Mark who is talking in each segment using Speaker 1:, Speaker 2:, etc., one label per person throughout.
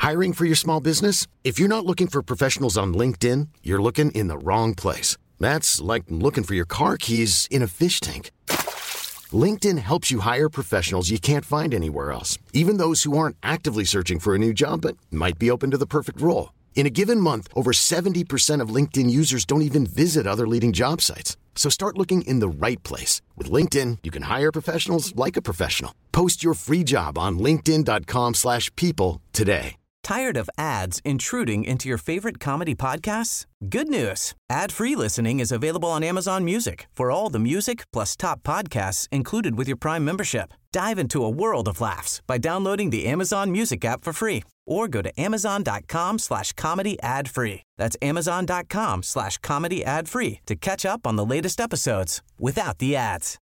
Speaker 1: Hiring for your small business? If you're not looking for professionals on LinkedIn, you're looking in the wrong place. That's like looking for your car keys in a fish tank. LinkedIn helps you hire professionals you can't find anywhere else, even those who aren't actively searching for a new job but might be open to the perfect role. In a given month, over 70% of LinkedIn users don't even visit other leading job sites. So start looking in the right place. With LinkedIn, you can hire professionals like a professional. Post your free job on linkedin.com/people today.
Speaker 2: Tired of ads intruding into your favorite comedy podcasts? Good news. Ad-free listening is available on Amazon Music for all the music plus top podcasts included with your Prime membership. Dive into a world of laughs by downloading the Amazon Music app for free or go to amazon.com/comedy ad-free. That's amazon.com/comedy ad-free to catch up on the latest episodes without the ads.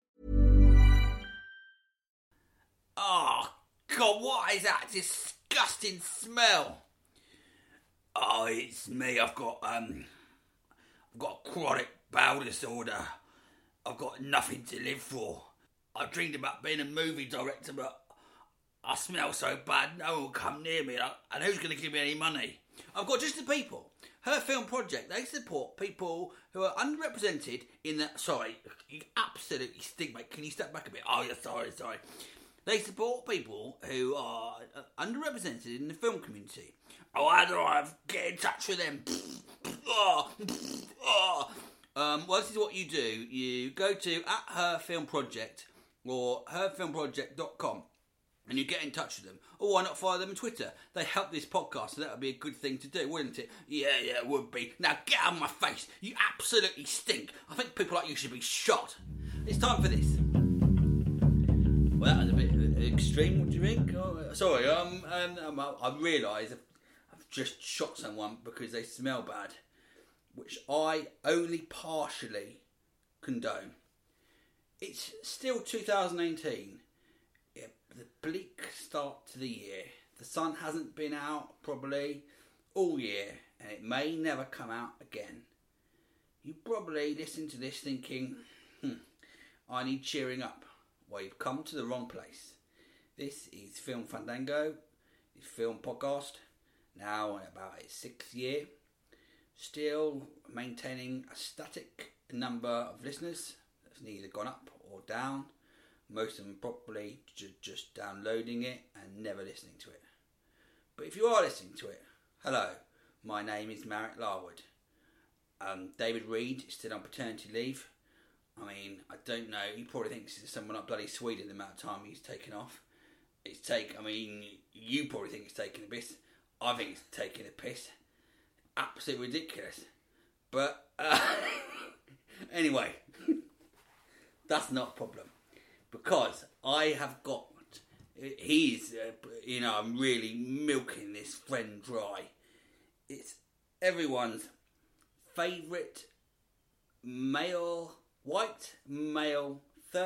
Speaker 3: Oh, God, what is that disgusting smell? Oh, it's me. I've got chronic bowel disorder. I've got nothing to live for. I dreamed about being a movie director, but I smell so bad, no one will come near me. And who's going to give me any money? I've got Just the People. Her film project, they support people who are underrepresented in the... Sorry, you absolutely stink, mate. Can you step back a bit? Oh, yeah, sorry. They support people who are underrepresented in the film community. Oh, how do I get in touch with them? Well, this is what you do. You go to @herfilmproject or herfilmproject.com and you get in touch with them. Or why not follow them on Twitter? They help this podcast, so that would be a good thing to do, wouldn't it? Yeah, it would be. Now get out of my face. You absolutely stink. I think people like you should be shot. It's time for this. Well, that was a bit extreme. What do you think? Oh, sorry, I realise I've just shot someone because they smell bad, which I only partially condone. It's still 2018. Yeah, the bleak start to the year. The sun hasn't been out probably all year, and it may never come out again. You probably listen to this thinking, I need cheering up. Well, you've come to the wrong place. This is Film Fandango, the film podcast, now in about its 6th year. Still maintaining a static number of listeners that's neither gone up or down. Most of them probably just downloading it and never listening to it. But if you are listening to it, hello, my name is Marek Larwood. David Reed is still on paternity leave. I mean, I don't know. He probably thinks it's someone up bloody Sweden the amount of time he's taken off. You probably think it's taking a piss. I think it's taking a piss. Absolutely ridiculous. But, anyway, that's not a problem. Because I have got... I'm really milking this friend dry. It's everyone's favourite white male,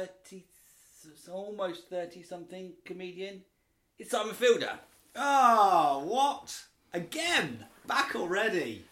Speaker 3: almost 30-something comedian. It's Simon Fielder.
Speaker 4: Oh, what? Again? Back already?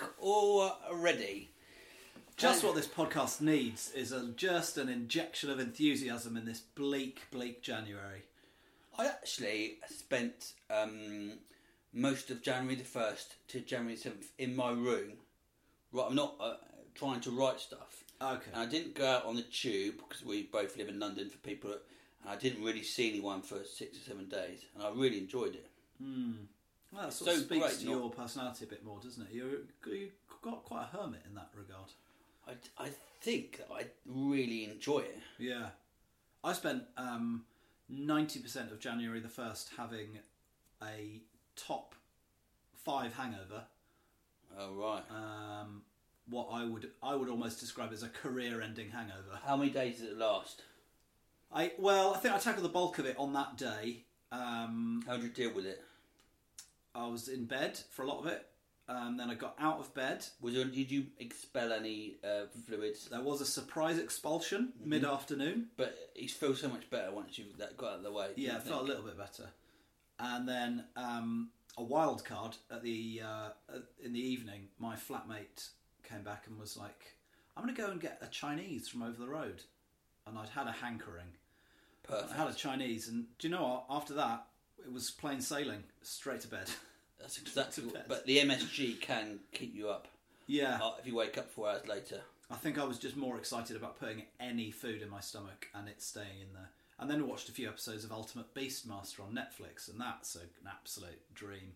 Speaker 4: Just what this podcast needs is just an injection of enthusiasm in this bleak January.
Speaker 3: I actually spent most of January the 1st to January the 7th in my room. Right, I'm not trying to write stuff.
Speaker 4: Okay.
Speaker 3: And I didn't go out on the tube because we both live in London for people and I didn't really see anyone for 6 or 7 days and I really enjoyed it.
Speaker 4: Well, that sort of speaks to your personality a bit more, doesn't it? You've got quite a hermit in that regard.
Speaker 3: I think that I really enjoy it.
Speaker 4: Yeah. I spent 90% of January the 1st having a top 5 hangover.
Speaker 3: Oh, right.
Speaker 4: What I would almost describe as a career-ending hangover.
Speaker 3: How many days did it last?
Speaker 4: I think I tackled the bulk of it on that day.
Speaker 3: How did you deal with it?
Speaker 4: I was in bed for a lot of it. Then I got out of bed.
Speaker 3: Did you expel any fluids?
Speaker 4: There was a surprise expulsion mid-afternoon.
Speaker 3: But you feel so much better once you've got out of the way.
Speaker 4: Yeah, I felt a little bit better. And then a wild card in the evening, my flatmate came back and was like, I'm going to go and get a Chinese from over the road. And I'd had a hankering.
Speaker 3: Perfect.
Speaker 4: I had a Chinese, and do you know what? After that, it was plain sailing, straight to bed.
Speaker 3: That's exactly.
Speaker 4: to bed.
Speaker 3: But the MSG can keep you up.
Speaker 4: Yeah.
Speaker 3: If you wake up 4 hours later.
Speaker 4: I think I was just more excited about putting any food in my stomach and it staying in there. And then I watched a few episodes of Ultimate Beastmaster on Netflix, and that's an absolute dream.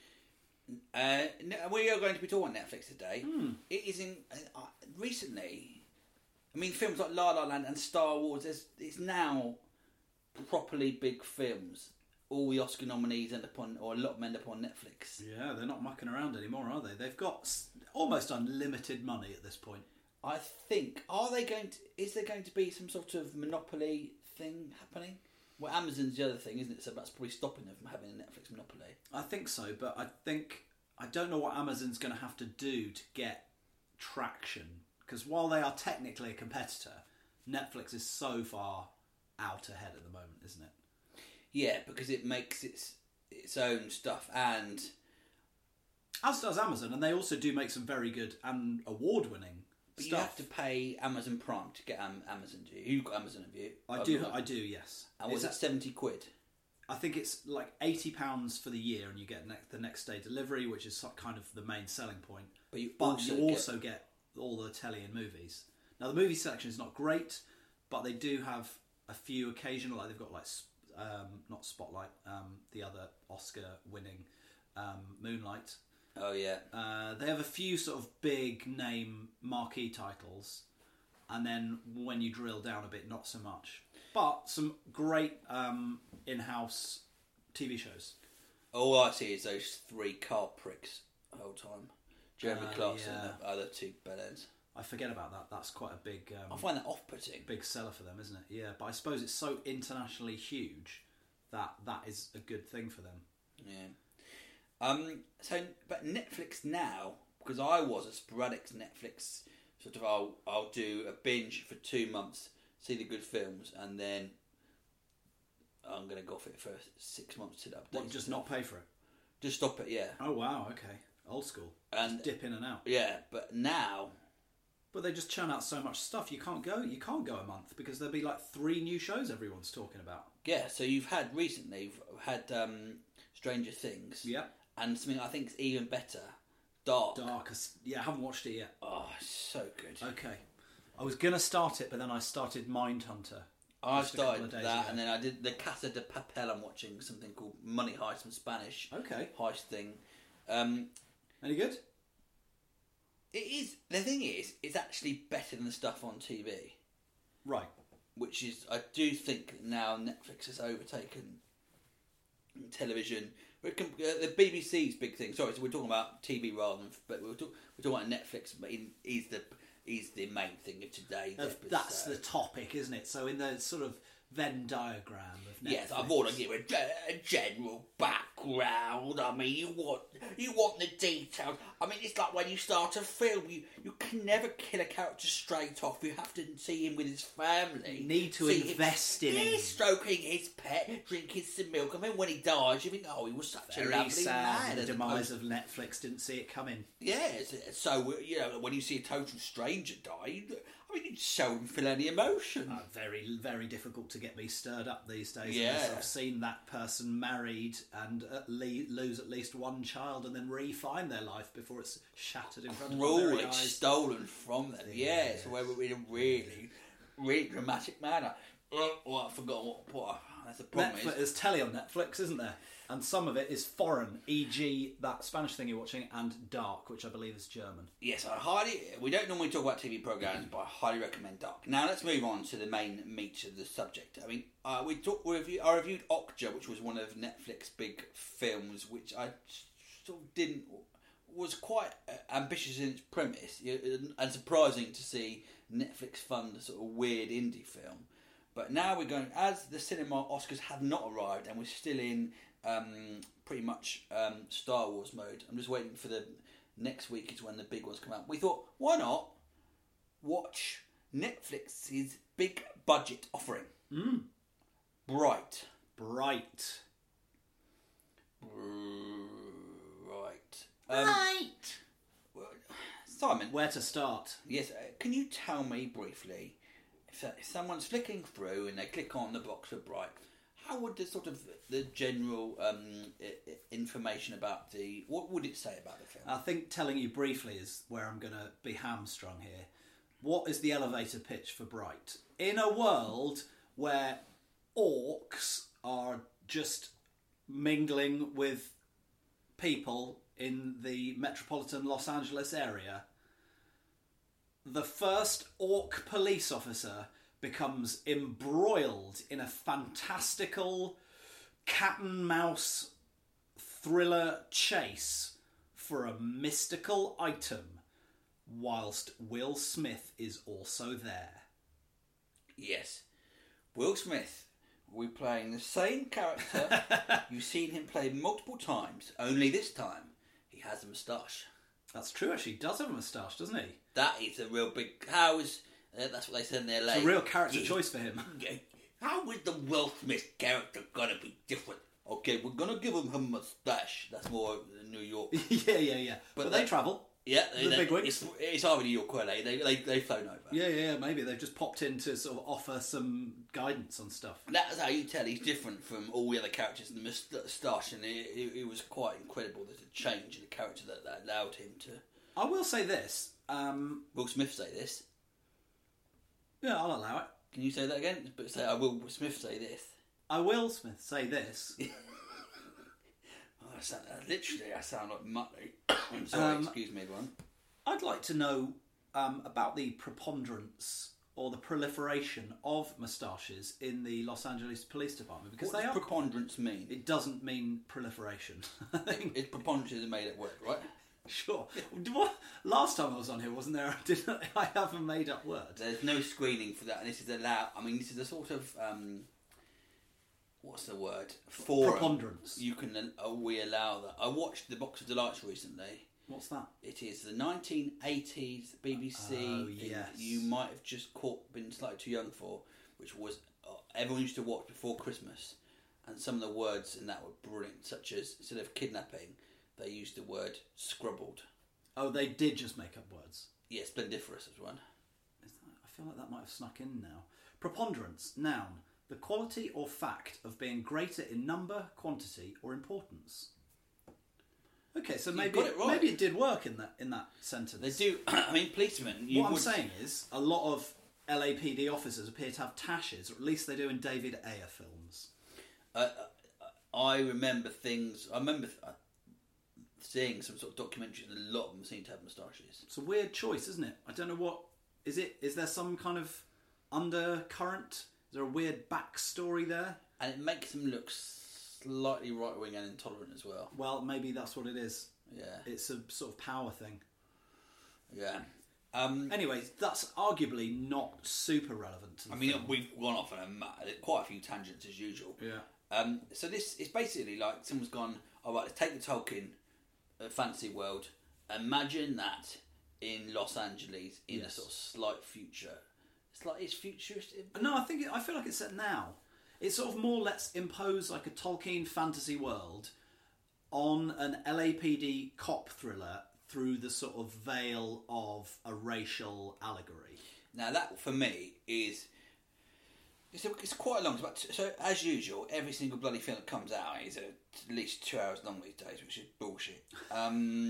Speaker 3: We are going to be talking Netflix today. It is in recently. I mean, films like La La Land and Star Wars. It's now properly big films. All the Oscar nominees end up on, or a lot of them end up on Netflix.
Speaker 4: Yeah, they're not mucking around anymore, are they? They've got almost unlimited money at this point.
Speaker 3: I think. Is there going to be some sort of monopoly thing happening? Well, Amazon's the other thing, isn't it? So that's probably stopping them from having a Netflix monopoly.
Speaker 4: I think so, but I don't know what Amazon's going to have to do to get traction. Because while they are technically a competitor, Netflix is so far out ahead at the moment, isn't it?
Speaker 3: Yeah, because it makes its own stuff, and
Speaker 4: as does Amazon, and they also do make some very good and award-winning
Speaker 3: but
Speaker 4: stuff.
Speaker 3: you have to pay Amazon Prime to get Amazon. Do you? You've got Amazon, have you?
Speaker 4: I do, yes.
Speaker 3: And was that £70?
Speaker 4: I think it's like £80 for the year, and you get the next day delivery, which is kind of the main selling point.
Speaker 3: But you
Speaker 4: also get all the telly and movies. Now the movie selection is not great, but they do have a few occasional. Like they've got like not Spotlight, the other Oscar-winning Moonlight.
Speaker 3: Oh yeah.
Speaker 4: They have a few sort of big name marquee titles, and then when you drill down a bit, not so much. But some great in-house TV shows.
Speaker 3: All I see is those 3 car pricks the whole time. Jeremy Clarkson and the other 2 bellends.
Speaker 4: I forget about that. That's quite a big...
Speaker 3: I find that off-putting.
Speaker 4: Big seller for them, isn't it? Yeah, but I suppose it's so internationally huge that is a good thing for them.
Speaker 3: Yeah. But Netflix now, because I was a sporadic Netflix sort of, I'll do a binge for 2 months, see the good films, and then I'm going to go for it for 6 months to update.
Speaker 4: What, just not pay for it?
Speaker 3: Just stop it, yeah.
Speaker 4: Oh wow, okay, old school.
Speaker 3: And
Speaker 4: just dip in and out.
Speaker 3: Yeah, but now.
Speaker 4: But they just churn out so much stuff. You can't go a month because there'll be like 3 new shows everyone's talking about.
Speaker 3: Yeah, so you've had Stranger Things.
Speaker 4: Yeah.
Speaker 3: And something I think is even better, Dark.
Speaker 4: Yeah, I haven't watched it yet.
Speaker 3: Oh, so good.
Speaker 4: Okay. I was going to start it, but then I started Mindhunter.
Speaker 3: I started that,
Speaker 4: ago.
Speaker 3: and then I did the Casa de Papel. I'm watching something called Money Heist, some Spanish heist thing.
Speaker 4: Any good?
Speaker 3: It is. The thing is, it's actually better than the stuff on TV.
Speaker 4: Right.
Speaker 3: Which is, I do think now Netflix has overtaken television. The BBC's big thing. Sorry, so we're talking about TV rather than, but we're talking about Netflix. But is the main thing of today.
Speaker 4: That's the topic, isn't it? So in the sort of Venn diagram of Netflix.
Speaker 3: Yes, I want to give a general background. I mean, you want the details. I mean, it's like when you start a film, you can never kill a character straight off. You have to see him with his family.
Speaker 4: You need to invest in him.
Speaker 3: He's stroking his pet, drinking some milk. I mean, when he dies, you think, oh, he was such a lovely man.
Speaker 4: The demise of Netflix, didn't see it coming.
Speaker 3: Yes, so when you see a total stranger die, I mean, you don't feel any emotion.
Speaker 4: Very, very difficult to get me stirred up these days.
Speaker 3: Yeah.
Speaker 4: Unless I've seen that person married and lose at least one child and then re-find their life before it's shattered in front of my very eyes.
Speaker 3: Stolen from them. Yes, so we're in a really, really dramatic manner. Oh, I forgot what that's the problem.
Speaker 4: There's telly on Netflix, isn't there? And some of it is foreign, e.g. that Spanish thing you're watching, and Dark, which I believe is German.
Speaker 3: Yes, we don't normally talk about TV programmes, but I highly recommend Dark. Now let's move on to the main meat of the subject. I mean, I reviewed Okja, which was one of Netflix's big films, which I sort of was quite ambitious in its premise, and surprising to see Netflix fund a sort of weird indie film. But now we're going, as the cinema Oscars have not arrived, and we're still in pretty much Star Wars mode. I'm just waiting for the next week is when the big ones come out. We thought, why not watch Netflix's big budget offering? Bright.
Speaker 4: Right.
Speaker 3: Simon.
Speaker 4: Where to start?
Speaker 3: Yes, can you tell me briefly, if someone's flicking through and they click on the box for Bright, how would the sort of the general information about what would it say about the film?
Speaker 4: I think telling you briefly is where I'm going to be hamstrung here. What is the elevator pitch for Bright? In a world where orcs are just mingling with people in the metropolitan Los Angeles area, the first orc police officer becomes embroiled in a fantastical cat and mouse thriller chase for a mystical item, whilst Will Smith is also there.
Speaker 3: Yes. Will Smith will be playing the same character you've seen him play multiple times, only this time he has a moustache.
Speaker 4: That's true, actually. He does have a moustache, doesn't he?
Speaker 3: That is a real big... that's what they said in their
Speaker 4: It's a real character choice for him.
Speaker 3: How is the Will Smith character going to be different? Okay, we're going to give him a moustache. That's more New York.
Speaker 4: Yeah. But they travel.
Speaker 3: Yeah,
Speaker 4: the big wigs.
Speaker 3: It's either New York or LA. They've flown over.
Speaker 4: Yeah. Maybe they've just popped in to sort of offer some guidance on stuff.
Speaker 3: That's how you tell he's different from all the other characters in the moustache, and it was quite incredible. There's a change in the character that allowed him to.
Speaker 4: I will say this.
Speaker 3: Will Smith say this?
Speaker 4: Yeah, I'll allow it.
Speaker 3: Can you say that again? But say, I will Smith say this.
Speaker 4: I will Smith say this.
Speaker 3: I sound like Muttley. I'm sorry, excuse me, everyone.
Speaker 4: I'd like to know about the preponderance or the proliferation of moustaches in the Los Angeles Police Department, because
Speaker 3: What does preponderance mean?
Speaker 4: It doesn't mean proliferation. I think
Speaker 3: It's preponderance is made at work, right?
Speaker 4: Sure. Last time I was on here, wasn't there? I have a made-up word.
Speaker 3: There's no screening for that, and this is allowed. I mean, this is a sort of what's the word? Forum.
Speaker 4: Preponderance.
Speaker 3: You can we allow that. I watched The Box of Delights recently.
Speaker 4: What's that?
Speaker 3: It is the 1980s BBC.
Speaker 4: Oh, yes.
Speaker 3: You might have just been slightly too young for, which was everyone used to watch before Christmas, and some of the words in that were brilliant, such as instead of kidnapping, they used the word scrubbled.
Speaker 4: Oh, they did just make up words.
Speaker 3: Yeah, splendiferous as one.
Speaker 4: I feel like that might have snuck in now. Preponderance, noun. The quality or fact of being greater in number, quantity, or importance. Okay, so maybe
Speaker 3: got it right.
Speaker 4: maybe it did work in that sentence.
Speaker 3: They do. I mean, policemen.
Speaker 4: What I'm saying is, a lot of LAPD officers appear to have tashes, or at least they do in David Ayer films.
Speaker 3: I remember things. I remember seeing some sort of documentaries, and a lot of them seem to have moustaches.
Speaker 4: It's a weird choice, isn't it? I don't know what is it. Is there some kind of undercurrent? Is there a weird backstory there?
Speaker 3: And it makes them look slightly right-wing and intolerant as well.
Speaker 4: Well, maybe that's what it is.
Speaker 3: Yeah.
Speaker 4: It's a sort of power thing.
Speaker 3: Yeah.
Speaker 4: Anyways, that's arguably not super relevant to the film.
Speaker 3: We've gone off on quite a few tangents as usual.
Speaker 4: Yeah.
Speaker 3: So this is basically like someone's gone, all right, let's take the Tolkien fantasy world. Imagine that in Los Angeles in a sort of slight future. It's futuristic.
Speaker 4: No, I feel like it's set now. It's sort of more let's impose like a Tolkien fantasy world on an LAPD cop thriller through the sort of veil of a racial allegory.
Speaker 3: Now that for me is it's quite long. So as usual, every single bloody film that comes out is at least 2 hours long these days, which is bullshit.
Speaker 4: I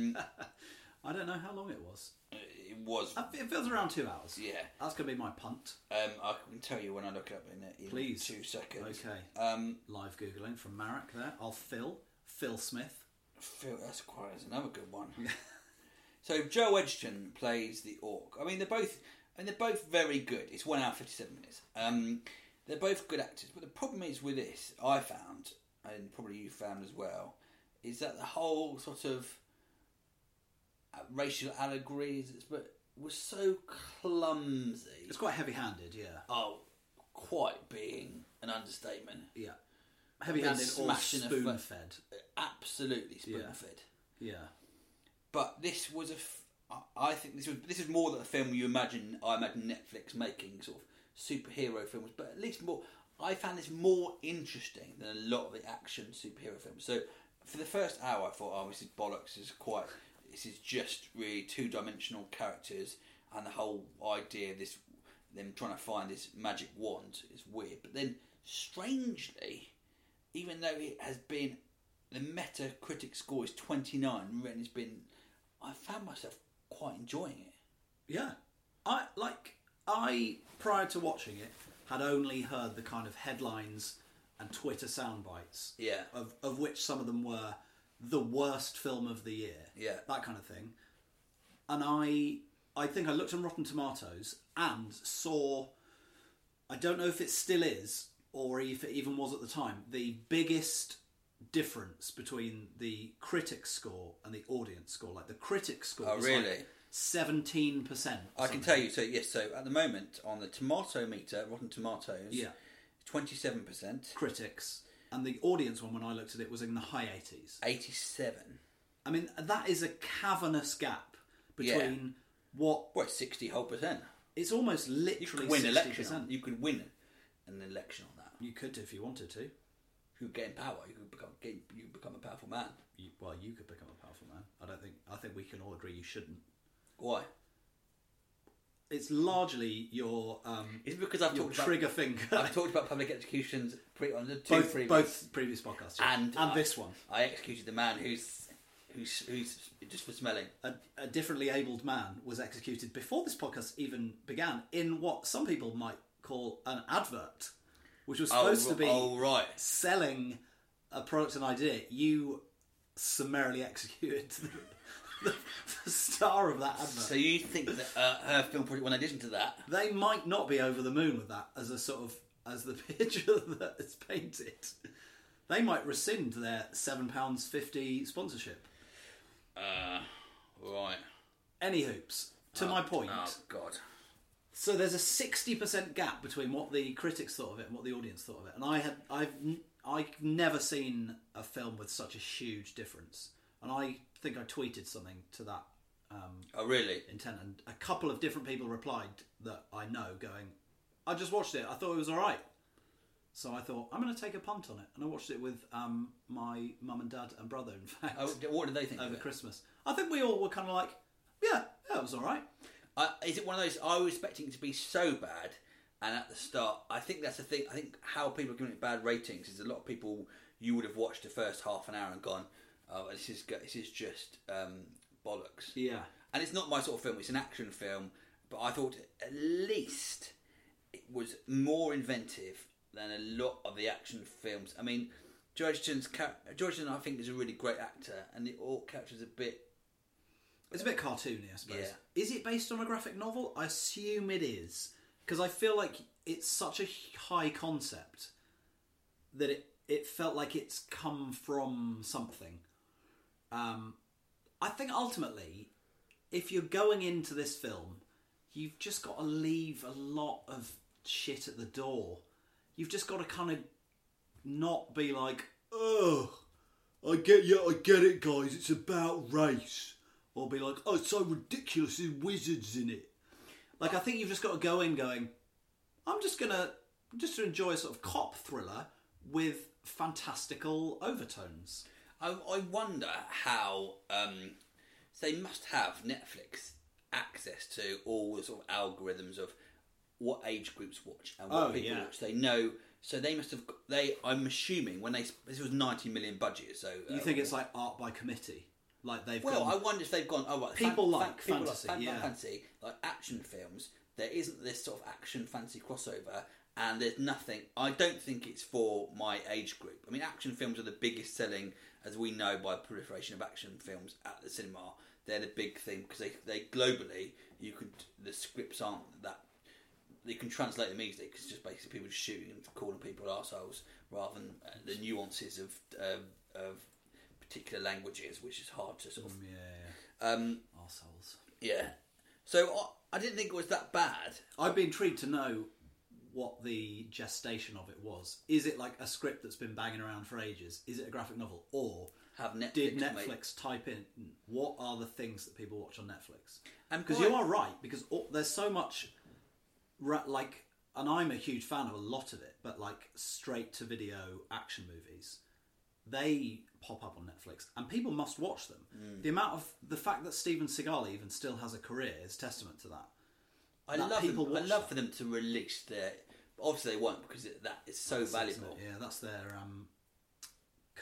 Speaker 4: don't know how long it was.
Speaker 3: It was.
Speaker 4: It feels around 2 hours.
Speaker 3: Yeah.
Speaker 4: That's going to be my punt.
Speaker 3: I can tell you when I look it up in
Speaker 4: Please.
Speaker 3: 2 seconds.
Speaker 4: Okay. Live Googling from Marek there. Phil Smith.
Speaker 3: That's another good one. So Joe Edgerton plays the orc. I mean, they're both very good. It's 1 hour 57 minutes. They're both good actors, but the problem is with this, I found, and probably you found as well, is that the whole sort of racial allegories was so clumsy.
Speaker 4: It's quite heavy-handed, yeah.
Speaker 3: Oh, quite being an understatement.
Speaker 4: Yeah. Heavy-handed or spoon-fed.
Speaker 3: Absolutely spoon-fed.
Speaker 4: Yeah.
Speaker 3: But this was I think this is more than a film I imagine Netflix making, sort of superhero films, but at least more. I found this more interesting than a lot of the action superhero films. So for the first hour, I thought, oh, this is bollocks. This is just really two-dimensional characters, and the whole idea of them trying to find this magic wand is weird. But then, strangely, even though it has been, the Metacritic score is 29, and it's been, I found myself quite enjoying it.
Speaker 4: Yeah. I prior to watching it, had only heard the kind of headlines and Twitter sound bites.
Speaker 3: Yeah.
Speaker 4: Of which some of them were the worst film of the year.
Speaker 3: Yeah.
Speaker 4: That kind of thing. And I think I looked on Rotten Tomatoes and saw, I don't know if it still is, or if it even was at the time, the biggest difference between the critic score and the audience score. Like the critic score was
Speaker 3: really?
Speaker 4: like 17%.
Speaker 3: I can tell you, so at the moment on the tomato meter, Rotten Tomatoes,
Speaker 4: Yeah.
Speaker 3: 27%.
Speaker 4: Critics. And the audience one, when I looked at it, was in the high 80s.
Speaker 3: 87.
Speaker 4: I mean, that is a cavernous gap between what...
Speaker 3: Well, 60%.
Speaker 4: It's almost
Speaker 3: You
Speaker 4: literally
Speaker 3: could win
Speaker 4: 60%.
Speaker 3: election. You could win an election on that.
Speaker 4: You could if you wanted to.
Speaker 3: You gain power. You could become a powerful man.
Speaker 4: You could become a powerful man. I think we can all agree you shouldn't.
Speaker 3: Why?
Speaker 4: It's largely your
Speaker 3: Is it because I've
Speaker 4: your
Speaker 3: talked about
Speaker 4: trigger finger.
Speaker 3: I've talked about public executions on the two previous,
Speaker 4: both previous podcasts, yeah. and this one.
Speaker 3: I executed the man who's just for smelling.
Speaker 4: A differently abled man was executed before this podcast even began in what some people might call an advert, which was supposed to be selling a product and idea. You summarily executed the star of that advert.
Speaker 3: So you think that her film project, in addition to that,
Speaker 4: they might not be over the moon with that as a sort of as the picture that is painted. They might rescind their £7.50 sponsorship.
Speaker 3: Right.
Speaker 4: Any hoops. To my point.
Speaker 3: Oh God.
Speaker 4: So there's a 60% gap between what the critics thought of it and what the audience thought of it, and I've never seen a film with such a huge difference. And I think I tweeted something to that.
Speaker 3: Oh really?
Speaker 4: Intent, and a couple of different people replied that I know, going, "I just watched it. I thought it was all right." So I thought I'm going to take a punt on it, and I watched it with my mum and dad and brother. In fact,
Speaker 3: what did they think
Speaker 4: over
Speaker 3: of it?
Speaker 4: Christmas? I think we all were kind of like, "Yeah, it was all right."
Speaker 3: Is it one of those? I was expecting it to be so bad, and at the start, I think that's the thing. I think how people are giving it bad ratings is a lot of people you would have watched the first half an hour and gone, "Oh, this is just bollocks."
Speaker 4: Yeah,
Speaker 3: and it's not my sort of film. It's an action film, but I thought at least it was more inventive than a lot of the action films. I mean, Georgeton, I think, is a really great actor, and it all captures a bit.
Speaker 4: It's a bit cartoony, I suppose.
Speaker 3: Yeah.
Speaker 4: Is it based on a graphic novel? I assume it is, because I feel like it's such a high concept that it felt like it's come from something. I think ultimately, if you're going into this film, you've just got to leave a lot of shit at the door. You've just got to kind of not be like, "Oh, I get it, guys. It's about race." Or be like, "Oh, it's so ridiculous, there's wizards in it." Like, I think you've just got to go in going, I'm just to enjoy a sort of cop thriller with fantastical overtones.
Speaker 3: I wonder how they must have Netflix access to all the sort of algorithms of what age groups watch and what people watch. They know, so they must have. I'm assuming when this was 90 million budget. So
Speaker 4: you think it's like art by committee? Like they've
Speaker 3: gone,
Speaker 4: I
Speaker 3: wonder if they've gone. Oh, right,
Speaker 4: people like fantasy,
Speaker 3: fantasy, like action films. There isn't this sort of action fantasy crossover, and there's nothing. I don't think it's for my age group. I mean, action films are the biggest selling, as we know, by proliferation of action films at the cinema. They're the big thing because they globally the scripts aren't that. You can translate them easily because it's just basically people just shooting and calling people arseholes rather than the nuances of particular languages, which is hard to sort of...
Speaker 4: arseholes.
Speaker 3: Yeah. So I didn't think it was that bad.
Speaker 4: I'd be intrigued to know what the gestation of it was. Is it like a script that's been banging around for ages? Is it a graphic novel? Or did Netflix type in, what are the things that people watch on Netflix? Because you are right, because there's so much... Like, and I'm a huge fan of a lot of it, but like straight-to-video action movies... They pop up on Netflix, and people must watch them. The fact that Steven Seagal even still has a career is testament to that.
Speaker 3: I love for them to release their. Obviously, they won't because that is so valuable.
Speaker 4: Yeah, that's their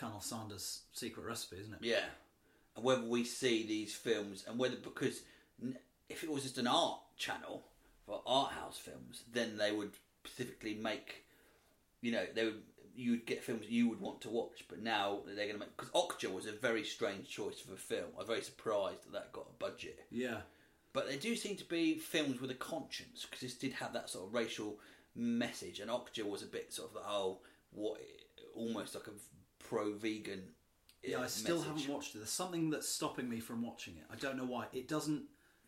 Speaker 4: Colonel Sanders' secret recipe, isn't it?
Speaker 3: Yeah. And whether we see these films, and whether, because if it was just an art channel for art house films, then they would specifically make, you would get films you would want to watch. But now they're going to make, because Okja was a very strange choice for a film. I was very surprised that got a budget.
Speaker 4: Yeah.
Speaker 3: But they do seem to be films with a conscience, because this did have that sort of racial message, and Okja was a bit sort of almost like a pro-vegan.
Speaker 4: Yeah, I still
Speaker 3: message.
Speaker 4: haven't watched it. There's something that's stopping me from watching it. I don't know why. It doesn't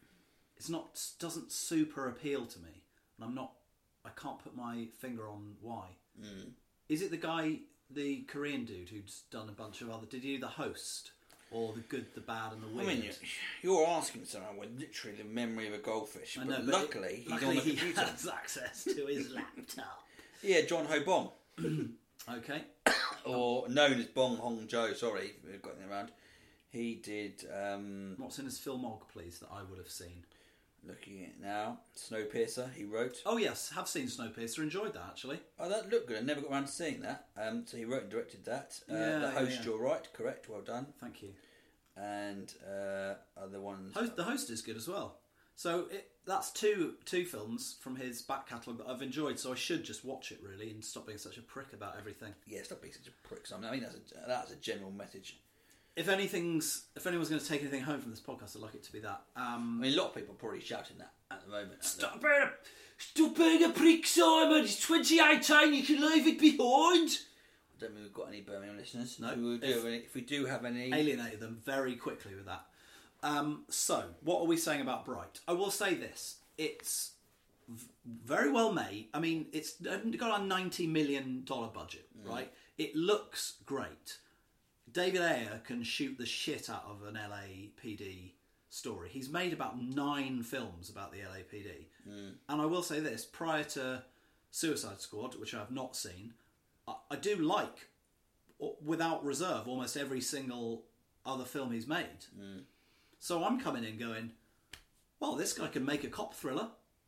Speaker 4: super appeal to me, and I can't put my finger on why.
Speaker 3: Mm.
Speaker 4: Is it the Korean dude who's done a bunch of other? Did he do The Host or The Good, the Bad, and the Weird?
Speaker 3: I mean, you're asking someone with literally the memory of a goldfish.
Speaker 4: I know,
Speaker 3: but
Speaker 4: but
Speaker 3: luckily, he's on the computer.
Speaker 4: He has access to his laptop.
Speaker 3: Yeah, John Ho Bong.
Speaker 4: Okay.
Speaker 3: Or known as Bong Hong Jo, sorry, we've got him around. He did...
Speaker 4: What's in his filmog, please, that I would have seen?
Speaker 3: Looking at it now. Snowpiercer, he wrote.
Speaker 4: Oh, yes, have seen Snowpiercer. Enjoyed that, actually.
Speaker 3: Oh, that looked good. I never got around to seeing that. So he wrote and directed that. The Host, you're right, correct, well done.
Speaker 4: Thank you.
Speaker 3: And other ones...
Speaker 4: The Host is good as well. So that's two films from his back catalogue that I've enjoyed, so I should just watch it, really, and stop being such a prick about everything.
Speaker 3: Yeah, stop being such a prick. I mean, that's a general message.
Speaker 4: If anyone's going to take anything home from this podcast, I'd like it to be that.
Speaker 3: I mean, a lot of people are probably shouting that at the moment.
Speaker 4: Stop being a prick, Simon! It's 2018, you can leave it behind!
Speaker 3: I don't think we've got any Birmingham listeners.
Speaker 4: No.
Speaker 3: If we do have any...
Speaker 4: Alienated them very quickly with that. So, what are we saying about Bright? I will say this. It's very well made. I mean, it's got a $90 million budget, right? It looks great. David Ayer can shoot the shit out of an LAPD story. He's made about 9 films about the LAPD. And I will say this, prior to Suicide Squad, which I have not seen, I do like, without reserve, almost every single other film he's made. So I'm coming in going, well, this guy can make a cop thriller.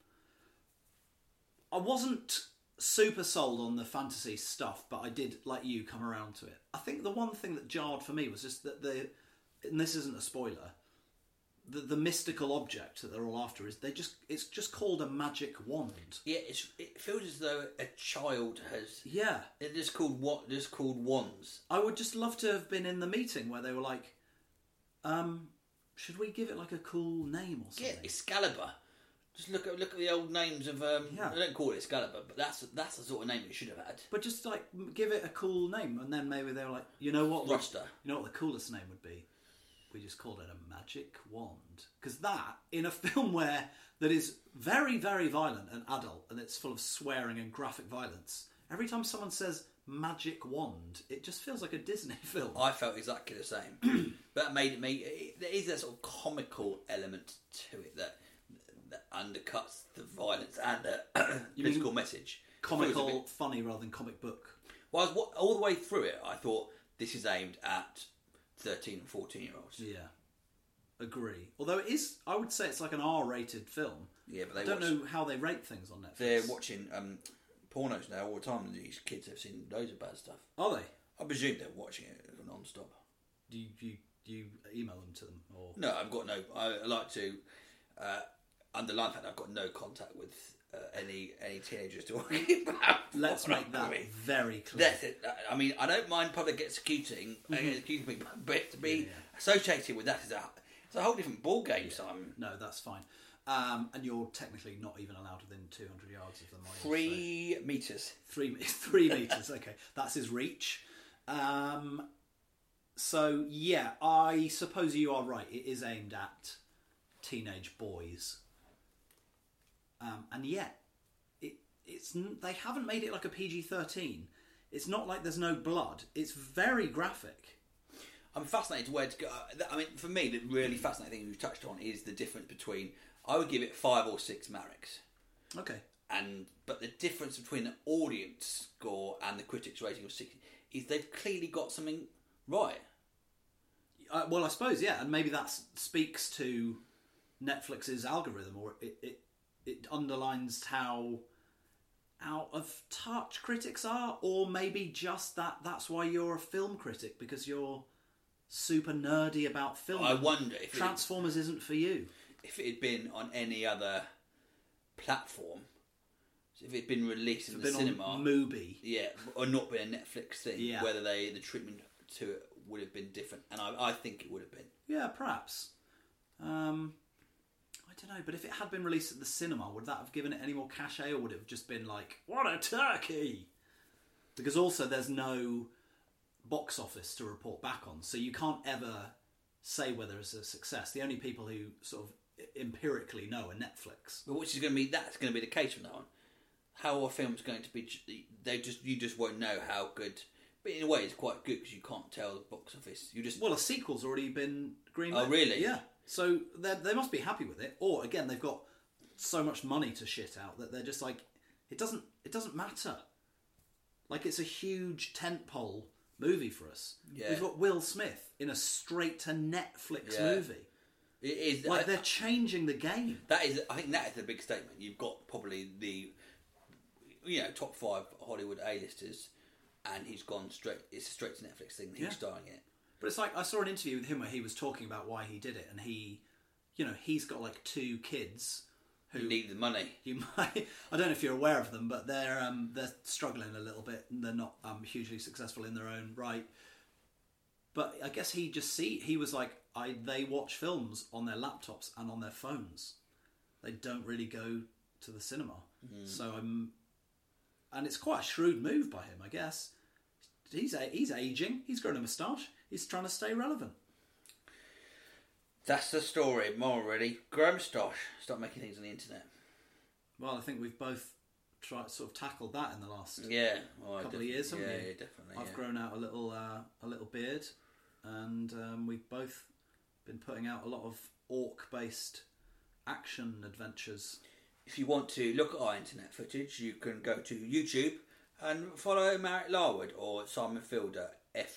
Speaker 4: I wasn't super sold on the fantasy stuff, but I did, like you, come around to it. I think the one thing that jarred for me was just that and this isn't a spoiler, the mystical object that they're all after it's just called a magic wand.
Speaker 3: Yeah, it feels as though a child has...
Speaker 4: Yeah.
Speaker 3: It is called wands.
Speaker 4: I would just love to have been in the meeting where they were like, should we give it like a cool name or something?
Speaker 3: Yeah, Excalibur. Just look at the old names of... I don't call it Excalibur, but that's the sort of name it should have had.
Speaker 4: But just like give it a cool name, and then maybe they were like, you know what?
Speaker 3: Thruster.
Speaker 4: You know what the coolest name would be? We just called it a magic wand, because that in a film that is very, very violent and adult, and it's full of swearing and graphic violence. Every time someone says magic wand, it just feels like a Disney film.
Speaker 3: I felt exactly the same. That made it there is a sort of comical element to it that undercuts the violence and the political message.
Speaker 4: Comical, funny rather than comic book.
Speaker 3: Well, all the way through it, I thought this is aimed at 13 and 14-year-olds.
Speaker 4: Yeah, agree. Although it is, I would say it's like an R-rated film.
Speaker 3: Yeah, but
Speaker 4: I don't know how they rate things on Netflix.
Speaker 3: They're watching pornos now all the time, and these kids have seen loads of bad stuff.
Speaker 4: Are they?
Speaker 3: I presume they're watching it non-stop.
Speaker 4: Do you email them to them? Or?
Speaker 3: No, I've got no... I like to underline the fact I've got no contact with any teenagers talking about...
Speaker 4: Let's make that very clear.
Speaker 3: That's it. I mean, I don't mind public executing me, but to be associated with that is it's a whole different ball game, Simon.
Speaker 4: No, that's fine. And you're technically not even allowed within 200 yards of them.
Speaker 3: 3 metres.
Speaker 4: 3 metres, okay. That's his reach. So, yeah, I suppose you are right. It is aimed at teenage boys. And yet, they haven't made it like a PG-13. It's not like there's no blood. It's very graphic.
Speaker 3: I'm fascinated where to go. I mean, for me, the really fascinating thing you've touched on is the difference between... I would give it 5 or 6 Mareks.
Speaker 4: Okay.
Speaker 3: But the difference between the audience score and the critics' rating of 6 is they've clearly got something right.
Speaker 4: Well, I suppose, yeah, and maybe that speaks to Netflix's algorithm, or it underlines how out of touch critics are, or maybe just that's why you're a film critic, because you're super nerdy about film.
Speaker 3: I wonder if
Speaker 4: Transformers isn't for you.
Speaker 3: If it had been on any other platform, if it had been released in the cinema,
Speaker 4: on Mubi,
Speaker 3: yeah, or not been a Netflix thing,
Speaker 4: yeah.
Speaker 3: whether the treatment to it would have been different, and I think it would have been.
Speaker 4: Yeah, perhaps. I don't know, but if it had been released at the cinema, would that have given it any more cachet, or would it have just been like, what a turkey? Because also there's no box office to report back on, so you can't ever say whether it's a success. The only people who sort of empirically know are Netflix.
Speaker 3: But that's going to be the case from now on. How are films going to be? You just won't know how good. But in a way, it's quite good because you can't tell the box office.
Speaker 4: Well, a sequel's already been greenlit.
Speaker 3: Oh, really?
Speaker 4: Yeah. So they must be happy with it. Or again, they've got so much money to shit out that they're just like, it doesn't matter. Like, it's a huge tentpole movie for us.
Speaker 3: Yeah.
Speaker 4: We've got Will Smith in a straight to Netflix movie.
Speaker 3: It is
Speaker 4: like they're changing the game.
Speaker 3: I think that is the big statement. You've got probably the top 5 Hollywood A-listers, and he's gone straight. It's a straight to Netflix thing. He's starring it. But
Speaker 4: it's like, I saw an interview with him where he was talking about why he did it, and he's got like 2 kids who
Speaker 3: need the money.
Speaker 4: I don't know if you're aware of them, but they're struggling a little bit, and they're not hugely successful in their own right. But I guess he was like, they watch films on their laptops and on their phones. They don't really go to the cinema. Mm. So and it's quite a shrewd move by him, I guess. He's aging. He's grown a moustache. He's trying to stay relevant.
Speaker 3: That's the story. More already. Grow a moustache. Start making things on the internet.
Speaker 4: Well, I think we've both tackled that in the last couple of years, haven't we?
Speaker 3: Yeah, definitely.
Speaker 4: I've grown out a little beard, and we've both been putting out a lot of orc-based action adventures.
Speaker 3: If you want to look at our internet footage, you can go to YouTube and follow Marek Larwood or Simon Fielder,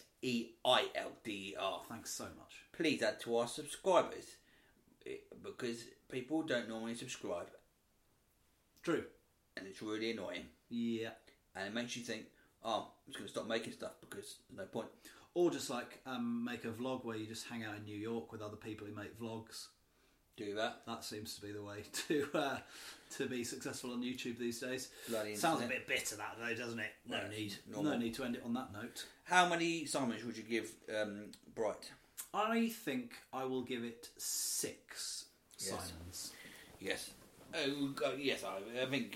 Speaker 3: Feilder.
Speaker 4: Thanks so much.
Speaker 3: Please add to our subscribers, because people don't normally subscribe.
Speaker 4: True.
Speaker 3: And it's really annoying.
Speaker 4: Yeah.
Speaker 3: And it makes you think, I'm just going to stop making stuff because there's no point.
Speaker 4: Or just like make a vlog where you just hang out in New York with other people who make vlogs.
Speaker 3: Do that.
Speaker 4: That seems to be the way to be successful on YouTube these days.
Speaker 3: Sounds
Speaker 4: a bit bitter, that though, doesn't it?
Speaker 3: No
Speaker 4: need to end it on that note.
Speaker 3: How many Simons would you give Bright?
Speaker 4: I think I will give it 6 Simons.
Speaker 3: Yes. Yes. I think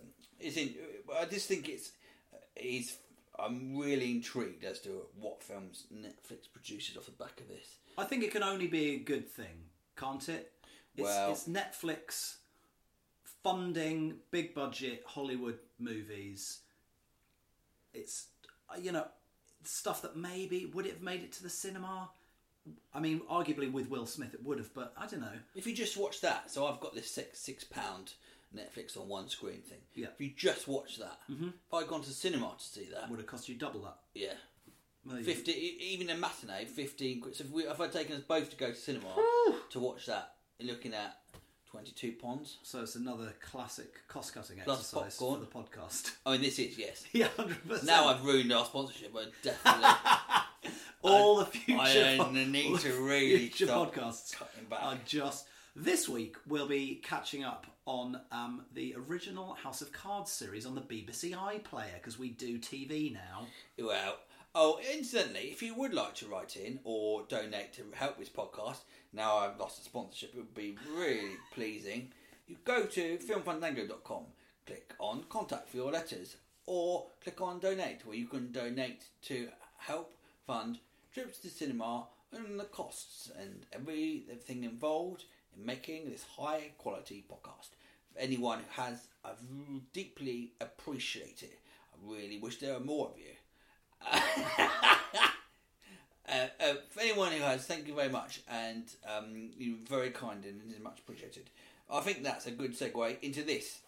Speaker 3: I just think I'm really intrigued as to what films Netflix produces off the back of this.
Speaker 4: I think it can only be a good thing, can't it? It's Netflix funding big budget Hollywood movies. It's stuff that maybe would it have made it to the cinema? I mean, arguably with Will Smith it would have, but I don't know.
Speaker 3: If you just watch that, so I've got this £6 Netflix on one screen thing.
Speaker 4: Yeah.
Speaker 3: If you just watch that, if I'd gone to the cinema to see that,
Speaker 4: would have cost you double that.
Speaker 3: Yeah. 50, even a matinee, 15 quid. So if I'd taken us both to go to cinema to watch that, you're looking at £22.
Speaker 4: So it's another classic cost-cutting exercise for the podcast.
Speaker 3: I mean, this is, yes.
Speaker 4: Yeah, 100%.
Speaker 3: Now I've ruined our sponsorship, but definitely.
Speaker 4: The future
Speaker 3: I need to really
Speaker 4: future
Speaker 3: stop
Speaker 4: podcasts
Speaker 3: cutting back.
Speaker 4: are just... This week we'll be catching up on the original House of Cards series on the BBC iPlayer, because we do TV now.
Speaker 3: Well, incidentally, if you would like to write in or donate to help this podcast, now I've lost the sponsorship, it would be really pleasing. You go to filmfandango.com, click on contact for your letters, or click on donate, where you can donate to help fund trips to cinema and the costs and everything involved in making this high quality podcast. For anyone who has, I deeply appreciate it. I really wish there were more of you. For anyone who has, thank you very much, and you're very kind and it is much appreciated. I think that's a good segue into this.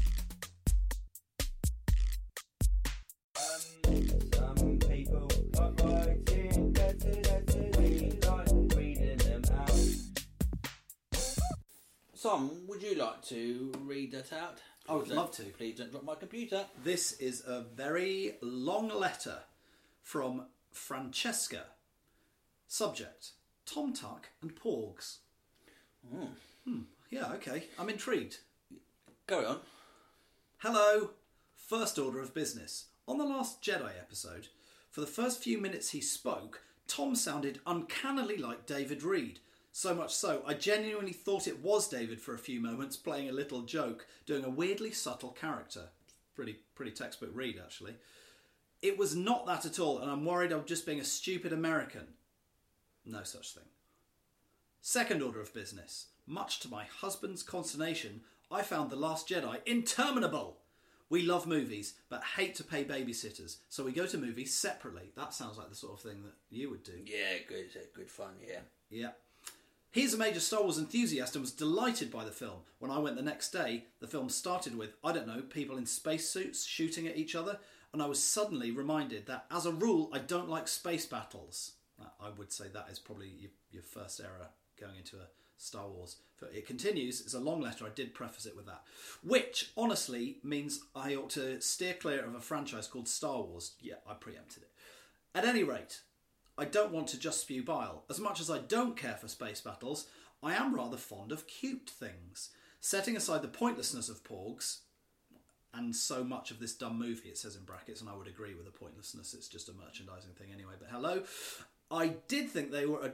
Speaker 3: Some people are writing letters, we like reading them out. Simon, would you like to read that out?
Speaker 4: I would love to.
Speaker 3: Please don't drop my computer.
Speaker 4: This is a very long letter from Francesca. Subject: Tom Tuck and Porgs. Yeah, okay. I'm intrigued.
Speaker 3: Go on.
Speaker 4: Hello. First order of business. On the last Jedi episode, for the first few minutes he spoke, Tom sounded uncannily like David Reed. So much so, I genuinely thought it was David for a few moments, playing a little joke, doing a weirdly subtle character. Pretty textbook Reed, actually. It was not that at all, and I'm worried I'm just being a stupid American. No such thing. Second order of business. Much to my husband's consternation, I found The Last Jedi interminable. We love movies, but hate to pay babysitters, so we go to movies separately. That sounds like the sort of thing that you would do.
Speaker 3: Yeah, good fun, yeah.
Speaker 4: Yeah. He's a major Star Wars enthusiast and was delighted by the film. When I went the next day, the film started with, I don't know, people in spacesuits shooting at each other, and I was suddenly reminded that, as a rule, I don't like space battles. I would say that is probably your first error going into a Star Wars. It continues, it's a long letter, I did preface it with that. Which, honestly, means I ought to steer clear of a franchise called Star Wars. Yeah, I preempted it. At any rate, I don't want to just spew bile. As much as I don't care for space battles, I am rather fond of cute things. Setting aside the pointlessness of Porgs, and so much of this dumb movie, it says in brackets, and I would agree with the pointlessness, it's just a merchandising thing anyway, but hello. I did think they were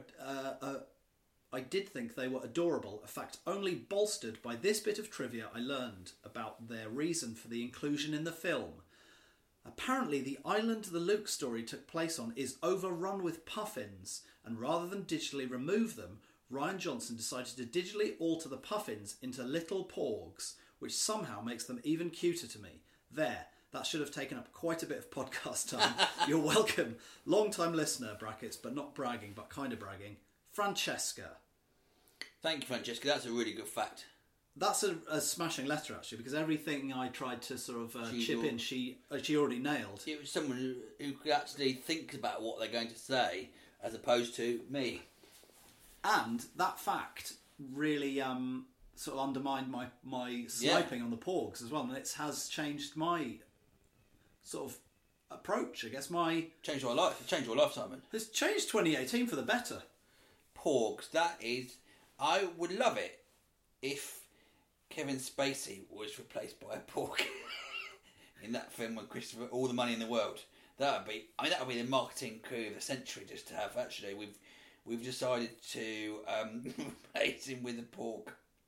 Speaker 4: adorable, a fact only bolstered by this bit of trivia I learned about their reason for the inclusion in the film. Apparently, the island the Luke story took place on is overrun with puffins, and rather than digitally remove them, Rian Johnson decided to digitally alter the puffins into little porgs, which somehow makes them even cuter to me. There, that should have taken up quite a bit of podcast time. You're welcome. Long-time listener, brackets, but not bragging, but kind of bragging, Francesca.
Speaker 3: Thank you, Francesca. That's a really good fact.
Speaker 4: That's a smashing letter, actually, because everything I tried to sort of chip in, she already nailed.
Speaker 3: It was someone who could actually think about what they're going to say, as opposed to me.
Speaker 4: And that fact really sort of undermined my sniping on the Porgs as well, and it has changed my sort of approach, I guess.
Speaker 3: Changed my life. It changed your life, Simon.
Speaker 4: It's changed 2018 for the better.
Speaker 3: Porgs, that is... I would love it if Kevin Spacey was replaced by a porg in that film with Christopher, All the Money in the World. That would be the marketing coup of the century, just to have. Actually, we've decided to replace him with a porg.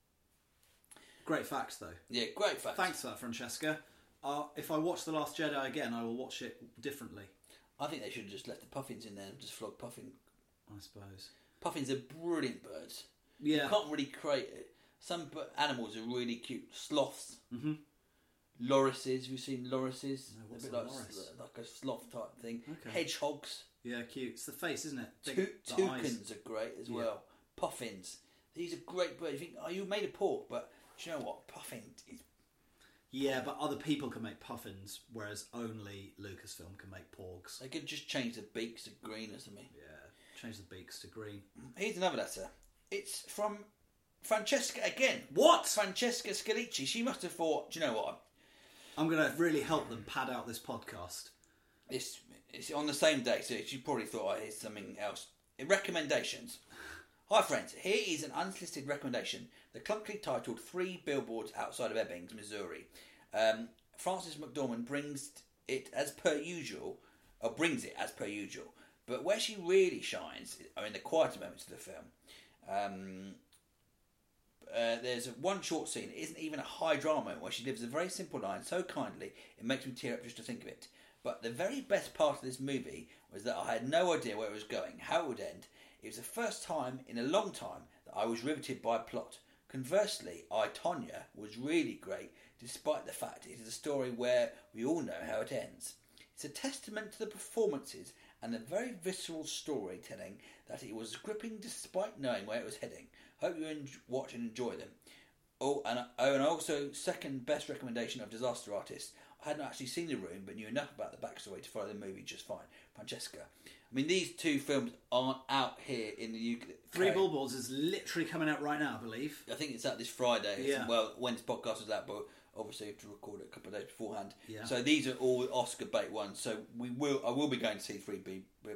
Speaker 4: Great facts, though.
Speaker 3: Yeah, great facts.
Speaker 4: Thanks for that, Francesca. If I watch The Last Jedi again, I will watch it differently.
Speaker 3: I think they should have just left the puffins in there and just flog puffin.
Speaker 4: I suppose.
Speaker 3: Puffins are brilliant birds.
Speaker 4: Yeah.
Speaker 3: You can't really create it. Some animals are really cute. Sloths. Mm-hmm. Lorises. Have you seen lorises?
Speaker 4: No, what's
Speaker 3: a bit like a sloth type thing. Okay. Hedgehogs.
Speaker 4: Yeah, cute. It's the face, isn't it?
Speaker 3: Toucans are great as well. Puffins. These are great birds. You think, you made a pork, but do you know what? Puffin is...
Speaker 4: Yeah, but other people can make puffins, whereas only Lucasfilm can make porgs.
Speaker 3: They could just change the beaks to green or something.
Speaker 4: Yeah, change the beaks to green.
Speaker 3: Here's another letter. It's from Francesca again.
Speaker 4: What?
Speaker 3: Francesca Scalici. She must have thought, do you know what?
Speaker 4: I'm going to really help them pad out this podcast.
Speaker 3: It's on the same day, so she probably thought, here's something else. Recommendations. Hi friends, here is an unsolicited recommendation. The clunkily titled 3 Billboards Outside of Ebbing, Missouri. Frances McDormand brings it as per usual, but where she really shines are in the quieter moments of the film. There's one short scene. It isn't even a high drama moment where she lives a very simple line so kindly it makes me tear up just to think of it. But the very best part of this movie was that I had no idea where it was going, how it would end. It was the first time in a long time that I was riveted by plot. Conversely, I, Tonya, was really great, despite the fact it is a story where we all know how it ends. It's a testament to the performances and the very visceral storytelling that it was gripping despite knowing where it was heading. Hope you watch and enjoy them. And also, second best recommendation of Disaster Artist. I hadn't actually seen The Room, but knew enough about the backstory to follow the movie just fine. Francesca. I mean, these two films aren't out here in the UK.
Speaker 4: 3 Billboards is literally coming out right now, I believe.
Speaker 3: I think it's out this Friday.
Speaker 4: Yeah.
Speaker 3: Well, when this podcast was out, but obviously have to record it a couple of days beforehand.
Speaker 4: Yeah.
Speaker 3: So these are all Oscar bait ones. So I will be going to see Three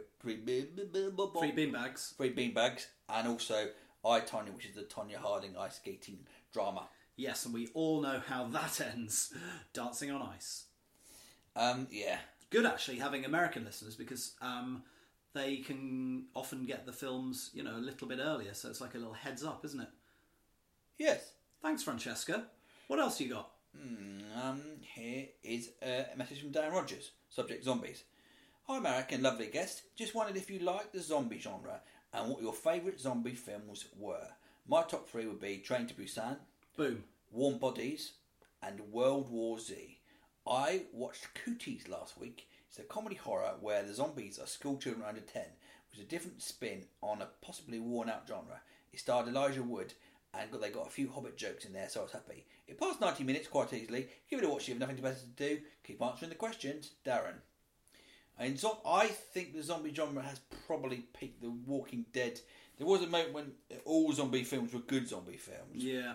Speaker 3: Beanbags, and also I, Tonya, which is the Tonya Harding ice skating drama.
Speaker 4: Yes, and we all know how that ends. Dancing on Ice.
Speaker 3: Yeah.
Speaker 4: Good, actually, having American listeners, because they can often get the films, a little bit earlier, so it's like a little heads up, isn't it?
Speaker 3: Yes.
Speaker 4: Thanks, Francesca. What else you got?
Speaker 3: Here is a message from Dan Rogers. Subject: zombies. Hi, American, lovely guest. Just wondered if you like the zombie genre and what your favourite zombie films were. My top 3 would be Train to Busan,
Speaker 4: Boom,
Speaker 3: Warm Bodies, and World War Z. I watched Cooties last week. It's a comedy horror where the zombies are school children under 10, which is a different spin on a possibly worn out genre. It starred Elijah Wood, and they got a few Hobbit jokes in there, so I was happy. It passed 90 minutes quite easily. Give it a watch if you have nothing better to do. Keep answering the questions. Darren. And I think the zombie genre has probably peaked The Walking Dead. There was a moment when all zombie films were good zombie films.
Speaker 4: Yeah.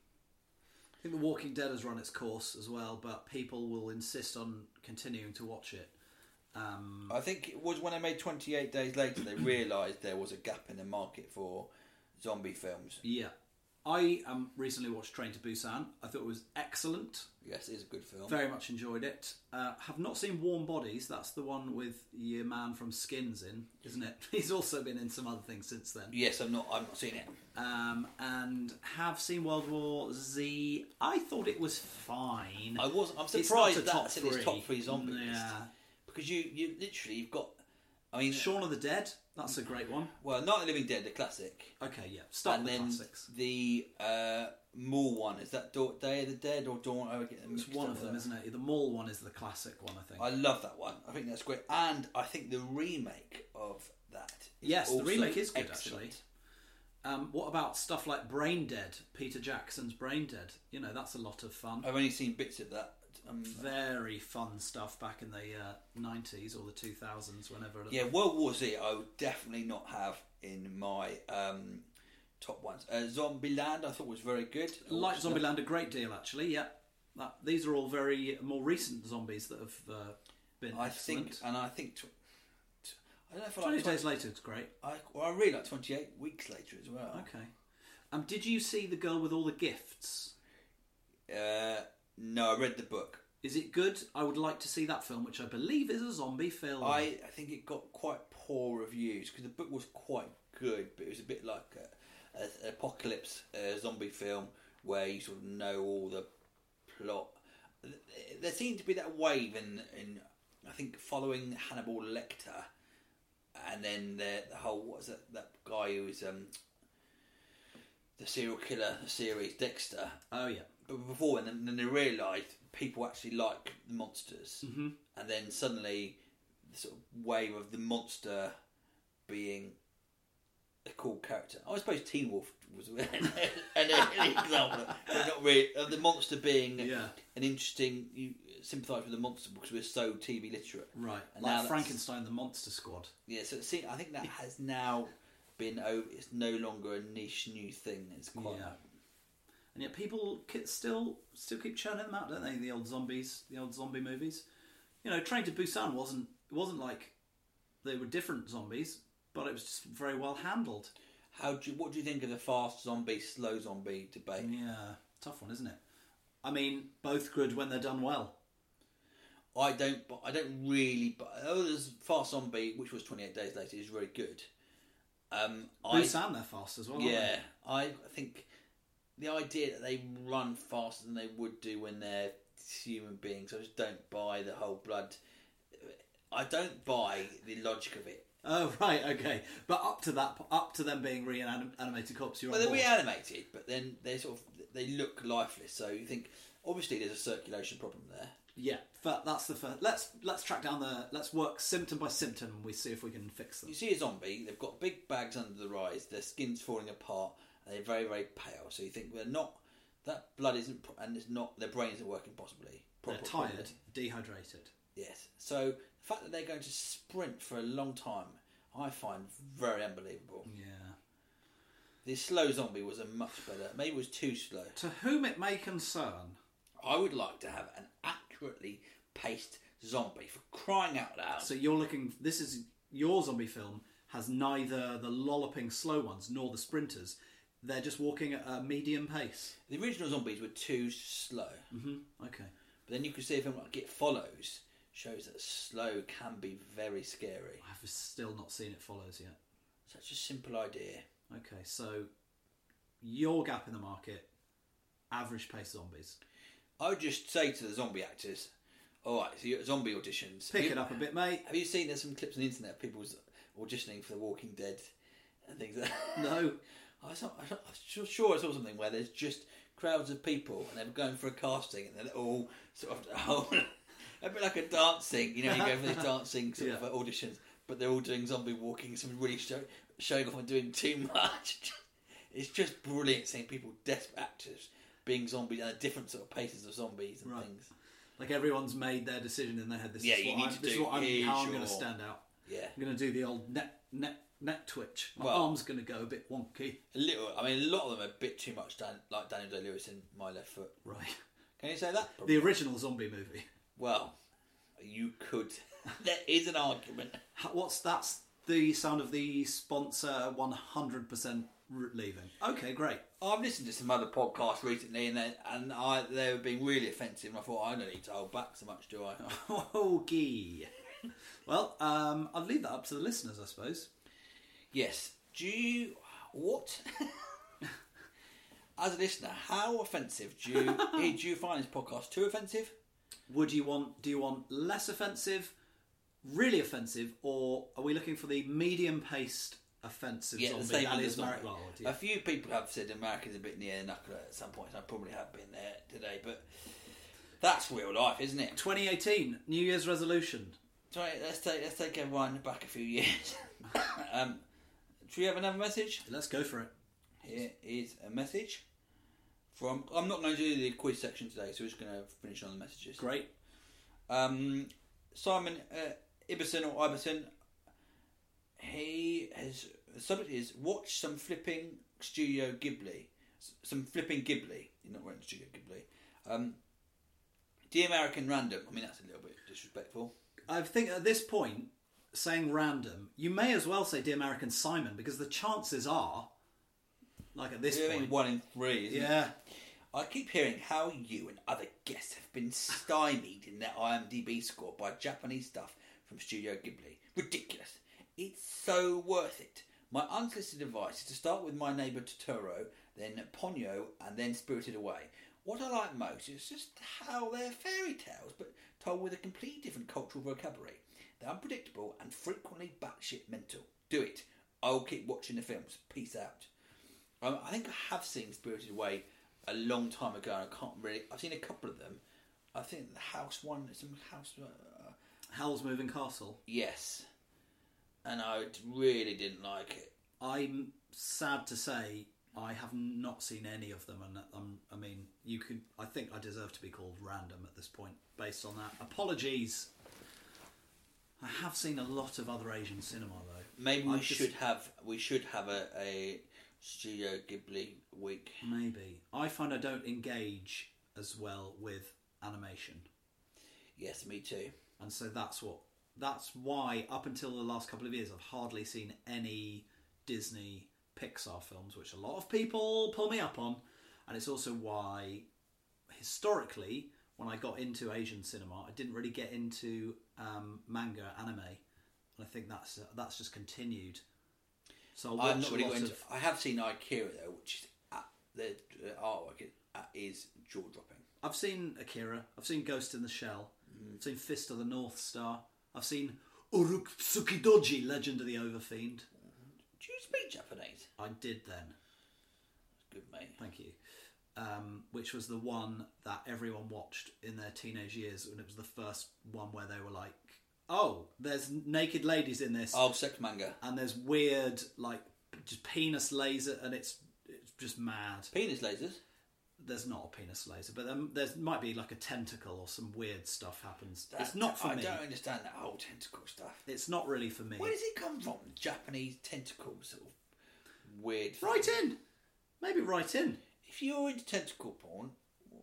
Speaker 4: I think The Walking Dead has run its course as well, but people will insist on continuing to watch it.
Speaker 3: I think it was when they made 28 Days Later they realised there was a gap in the market for zombie films.
Speaker 4: Yeah. I recently watched Train to Busan. I thought it was excellent.
Speaker 3: Yes, it is a good film.
Speaker 4: Very much enjoyed it. Have not seen Warm Bodies. That's the one with your man from Skins in, isn't it? He's also been in some other things since then.
Speaker 3: Yes, I've not seen it.
Speaker 4: And have seen World War Z. I thought it was fine.
Speaker 3: I'm surprised that's in his top 3 zombie list.
Speaker 4: Yeah.
Speaker 3: Because you literally, you've got...
Speaker 4: Shaun of the Dead. That's a great one.
Speaker 3: Well, Night of the Living Dead, the classic.
Speaker 4: Okay, yeah. Start with the classics.
Speaker 3: The Mall one, is that Day of the Dead or Dawn? I get them
Speaker 4: It's one of them, isn't it? The Mall one is the classic one, I think.
Speaker 3: I love that one. I think that's great. And I think the remake of that is
Speaker 4: yes, the remake is good,
Speaker 3: excellent.
Speaker 4: Actually. What about stuff like Brain Dead? Peter Jackson's Brain Dead. That's a lot of fun.
Speaker 3: I've only seen bits of that.
Speaker 4: Very fun stuff back in the 90s or the 2000s, whenever.
Speaker 3: Yeah, World War Z I would definitely not have in my top ones. Zombieland I thought was very good.
Speaker 4: Like Zombieland a great deal, actually, yeah. These are all very more recent zombies that have been excellent.
Speaker 3: I don't know if I
Speaker 4: 20
Speaker 3: like
Speaker 4: Days Later is great.
Speaker 3: I really like 28 Weeks Later as well.
Speaker 4: Okay. Did you see The Girl with All the Gifts?
Speaker 3: No, I read the book.
Speaker 4: Is it good? I would like to see that film, which I believe is a zombie film.
Speaker 3: I think it got quite poor reviews because the book was quite good, but it was a bit like an apocalypse zombie film where you sort of know all the plot. There seemed to be that wave in I think following Hannibal Lecter, and then the whole what's that guy who was the serial killer series Dexter.
Speaker 4: Oh yeah.
Speaker 3: But before, and then they realised people actually like the monsters, and then suddenly the sort of wave of the monster being a cool character. I suppose Teen Wolf was an example, but not really. The monster being an interesting. You sympathise with the monster because we're so TV literate,
Speaker 4: right?
Speaker 3: And
Speaker 4: like Frankenstein, the Monster Squad.
Speaker 3: Yeah, so I think that has now been over. It's no longer a niche new thing. It's quite. Yeah.
Speaker 4: And yet people still keep churning them out, don't they? The old zombies, the old zombie movies. Train to Busan wasn't like they were different zombies, but it was just very well handled.
Speaker 3: What do you think of the fast zombie, slow zombie debate?
Speaker 4: Yeah, tough one, isn't it? I mean, both good when they're done well.
Speaker 3: I don't really. There's fast zombie, which was 28 Days Later, is very good.
Speaker 4: Busan, they're fast as well.
Speaker 3: Yeah, I think. The idea that they run faster than they would do when they're human beings, I just don't buy the whole blood. I don't buy the logic of it.
Speaker 4: Oh right, okay. But up to them being reanimated corpses, you're on
Speaker 3: they're
Speaker 4: board.
Speaker 3: reanimated, but then they look lifeless. So you think obviously there's a circulation problem there.
Speaker 4: Yeah, but that's the first. Let's track down let's work symptom by symptom, and we see if we can fix them.
Speaker 3: You see a zombie, they've got big bags under the eyes, their skin's falling apart. They're very, very pale, so you think that blood isn't, and it's not, their brain isn't working properly.
Speaker 4: They're tired, dehydrated.
Speaker 3: Yes. So the fact that they're going to sprint for a long time, I find very unbelievable.
Speaker 4: Yeah.
Speaker 3: The slow zombie was a much better. Maybe it was too slow.
Speaker 4: To whom it may concern,
Speaker 3: I would like to have an accurately paced zombie, for crying out loud.
Speaker 4: So you're looking. This is your zombie film has neither the lolloping slow ones nor the sprinters. They're just walking at a medium pace.
Speaker 3: The original zombies were too slow.
Speaker 4: Okay.
Speaker 3: But then you could see a film like It Follows shows that slow can be very scary.
Speaker 4: I've still not seen It Follows yet.
Speaker 3: Such a simple idea.
Speaker 4: Okay, so your gap in the market, average pace zombies.
Speaker 3: I would just say to the zombie actors, alright, so you're at zombie auditions.
Speaker 4: Pick it up a bit, mate.
Speaker 3: Have you seen there's some clips on the internet of people auditioning for The Walking Dead and things like that?
Speaker 4: No.
Speaker 3: I'm sure I saw something where there's just crowds of people and they're going for a casting and they're all sort of a bit like a dancing, you go for these dancing sort of auditions, but they're all doing zombie walking, some really showing off and doing too much. It's just brilliant seeing people, desperate actors, being zombies and different sort of paces of zombies and things.
Speaker 4: Like everyone's made their decision in their head. This is how I'm going to stand out.
Speaker 3: Yeah,
Speaker 4: I'm going to do the old neck twitch. My arm's going to go a bit wonky.
Speaker 3: A little. I mean, a lot of them are a bit too much like Daniel Day-Lewis in My Left Foot.
Speaker 4: Right.
Speaker 3: Can you say that?
Speaker 4: Probably. The original zombie movie.
Speaker 3: Well, you could. There is an argument.
Speaker 4: That's the sound of the sponsor 100% leaving. Okay, great.
Speaker 3: I've listened to some other podcasts recently, and they were being really offensive. And I thought, I don't need to hold back so much, do I?
Speaker 4: Okay. Well, I'll leave that up to the listeners, I suppose.
Speaker 3: Yes. What? As a listener, how offensive do you find this podcast? Too offensive?
Speaker 4: Do you want less offensive, really offensive, or are we looking for the medium-paced offensive zombie that is Marek Lord? Yeah.
Speaker 3: A few people have said America's a bit near the knuckle at some point, and I probably have been there today, but that's real life, isn't it?
Speaker 4: 2018, New Year's resolution.
Speaker 3: Sorry, let's take everyone back a few years. Do we have another message?
Speaker 4: Let's go for it.
Speaker 3: Here is a message from... I'm not going to do the quiz section today, so we're just going to finish on the messages.
Speaker 4: Great.
Speaker 3: Simon Ibbison or Ibbison, the subject is watch some flipping Studio Ghibli. Some flipping Ghibli. You're not writing Studio Ghibli. The American Random. I mean, that's a little bit disrespectful.
Speaker 4: I think at this point, saying random, you may as well say The American Simon, because the chances are, like at this point...
Speaker 3: 1 in 3, isn't it?
Speaker 4: Yeah.
Speaker 3: I keep hearing how you and other guests have been stymied in their IMDb score by Japanese stuff from Studio Ghibli. Ridiculous. It's so worth it. My unsolicited advice is to start with My Neighbour Totoro, then Ponyo, and then Spirited Away. What I like most is just how they're fairy tales, but told with a completely different cultural vocabulary. They're unpredictable and frequently batshit mental. Do it. I'll keep watching the films. Peace out. I think I have seen Spirited Away a long time ago. I can't really... I've seen a couple of them. I think the House one...
Speaker 4: Howl's Moving Castle?
Speaker 3: Yes. And I really didn't like it.
Speaker 4: I'm sad to say I have not seen any of them, and I mean, you could. I think I deserve to be called random at this point, based on that. Apologies. I have seen a lot of other Asian cinema though.
Speaker 3: Maybe we should have a Studio Ghibli week.
Speaker 4: Maybe. I find I don't engage as well with animation.
Speaker 3: Yes, me too.
Speaker 4: And so that's why up until the last couple of years I've hardly seen any Disney Pixar films, which a lot of people pull me up on. And it's also why historically when I got into Asian cinema I didn't really get into manga anime, and I think that's just continued. So
Speaker 3: I'm not really into. I have seen Akira though, which is the artwork is jaw dropping.
Speaker 4: I've seen Akira. I've seen Ghost in the Shell. I've seen Fist of the North Star. I've seen Urotsukidoji, Legend of the Overfiend.
Speaker 3: Do you speak Japanese?
Speaker 4: I did then.
Speaker 3: Good, mate.
Speaker 4: Thank you. Which was the one that everyone watched in their teenage years, and it was the first one where they were like, oh, there's naked ladies in this.
Speaker 3: Oh, sex manga.
Speaker 4: And there's weird, like, just penis laser, and it's just mad.
Speaker 3: Penis lasers?
Speaker 4: There's not a penis laser, but there might be like a tentacle or some weird stuff happens. It's not for me.
Speaker 3: I don't understand that whole tentacle stuff.
Speaker 4: It's not really for me.
Speaker 3: Where does it come from? Japanese tentacle sort of weird.
Speaker 4: Write in. Maybe write in.
Speaker 3: If you're into tentacle porn,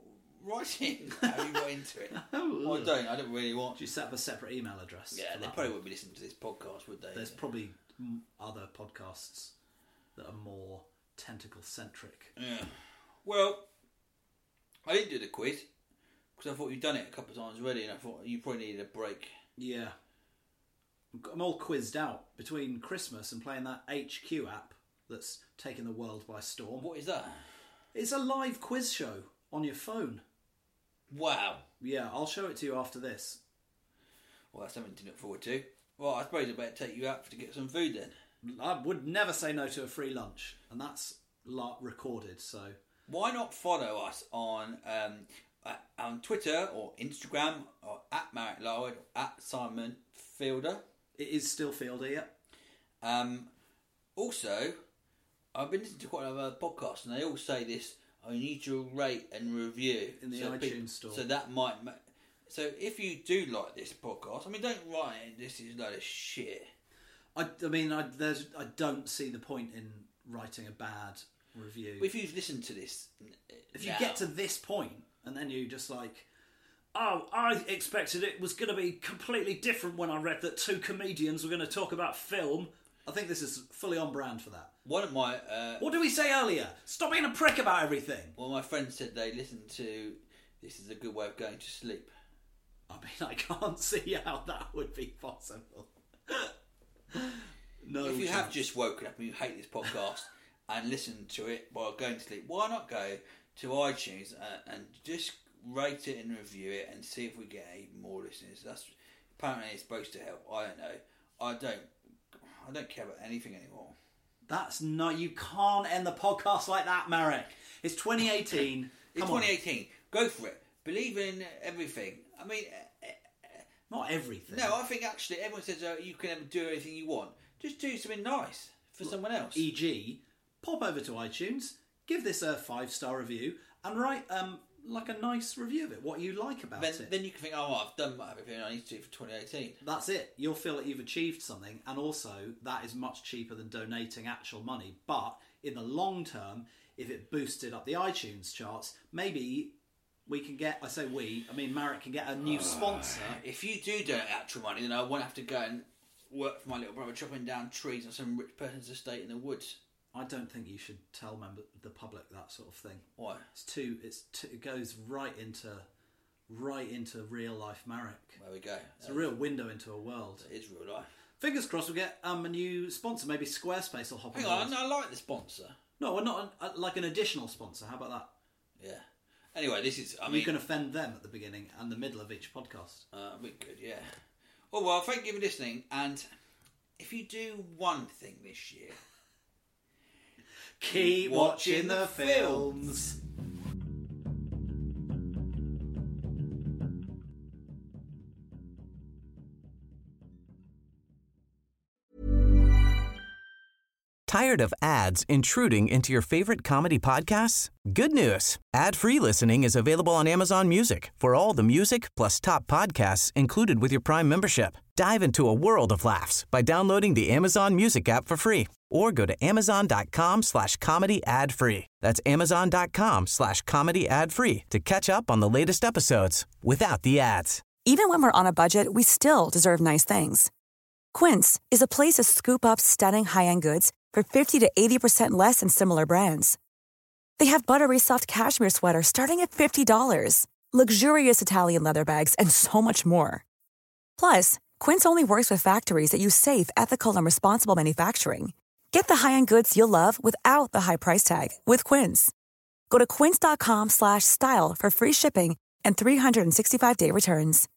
Speaker 3: write in how you got into it. Well, I don't really want.
Speaker 4: Do you set up a separate email address?
Speaker 3: Yeah, they probably wouldn't be listening to this podcast, would they?
Speaker 4: There's probably other podcasts that are more tentacle-centric.
Speaker 3: Yeah. Well, I didn't do the quiz because I thought you'd done it a couple of times already, and I thought you probably needed a break.
Speaker 4: Yeah. I'm all quizzed out between Christmas and playing that HQ app that's taken the world by storm.
Speaker 3: What is that?
Speaker 4: It's a live quiz show on your phone.
Speaker 3: Wow.
Speaker 4: Yeah, I'll show it to you after this.
Speaker 3: Well, that's something to look forward to. Well, I suppose I better take you out to get some food then.
Speaker 4: I would never say no to a free lunch, and that's recorded, so...
Speaker 3: Why not follow us on Twitter or Instagram or at Marek Larwood or at Simon Fielder?
Speaker 4: It is still Fielder, yeah.
Speaker 3: Also, I've been listening to quite a lot of podcasts, and they all say this: I need to rate and review
Speaker 4: in the iTunes store.
Speaker 3: So that might. So if you do like this podcast, I mean, don't write in, this is a load of shit.
Speaker 4: I don't see the point in writing a bad review.
Speaker 3: But if you've listened to this,
Speaker 4: if you get to this point and then you just like, oh, I expected it was going to be completely different when I read that two comedians were going to talk about film. I think this is fully on brand for that.
Speaker 3: One of my...
Speaker 4: what did we say earlier? Stop being a prick about everything.
Speaker 3: Well, my friends said they listened to This Is a Good Way of Going to Sleep.
Speaker 4: I mean, I can't see how that would be possible. No.
Speaker 3: If you have just woken up and you hate this podcast and listened to it while going to sleep, why not go to iTunes and just rate it and review it and see if we get even more listeners? That's apparently it's supposed to help. I don't know. I don't care about anything anymore.
Speaker 4: That's not. You can't end the podcast like that, Marek. It's 2018.
Speaker 3: It's 2018. Go for it. Believe in everything. I mean,
Speaker 4: not everything.
Speaker 3: No, I think actually everyone says you can do anything you want. Just do something nice for someone else.
Speaker 4: E.g., pop over to iTunes, give this a 5-star review, and write like a nice review of it. What you like about it.
Speaker 3: Then you can think, oh, I've done everything I need to do for 2018.
Speaker 4: That's it. You'll feel that you've achieved something, and also that is much cheaper than donating actual money. But in the long term, if it boosted up the iTunes charts, maybe we can get, I say we, I mean Marek can get a new sponsor.
Speaker 3: If you do donate actual money, then I won't have to go and work for my little brother chopping down trees on some rich person's estate in the woods.
Speaker 4: I don't think you should tell the public that sort of thing.
Speaker 3: Why?
Speaker 4: It goes right into real life Marek.
Speaker 3: There we go.
Speaker 4: It's a real window into a world.
Speaker 3: It is real life.
Speaker 4: Fingers crossed we'll get a new sponsor. Maybe Squarespace will hop on.
Speaker 3: Hang on, I like the sponsor.
Speaker 4: No, we're not like an additional sponsor. How about that?
Speaker 3: Yeah. Anyway, this is...
Speaker 4: You can offend them at the beginning and the middle of each podcast.
Speaker 3: We could, yeah. Oh, well, thank you for listening. And if you do one thing this year...
Speaker 4: keep watching the films.
Speaker 2: Tired of ads intruding into your favorite comedy podcasts? Good news. Ad-free listening is available on Amazon Music for all the music plus top podcasts included with your Prime membership. Dive into a world of laughs by downloading the Amazon Music app for free or go to amazon.com/comedy ad-free. That's amazon.com/comedy ad-free to catch up on the latest episodes without the ads.
Speaker 5: Even when we're on a budget, we still deserve nice things. Quince is a place to scoop up stunning high-end goods for 50 to 80% less than similar brands. They have buttery soft cashmere sweaters starting at $50, luxurious Italian leather bags, and so much more. Plus, Quince only works with factories that use safe, ethical, and responsible manufacturing. Get the high-end goods you'll love without the high price tag with Quince. Go to quince.com/style for free shipping and 365-day returns.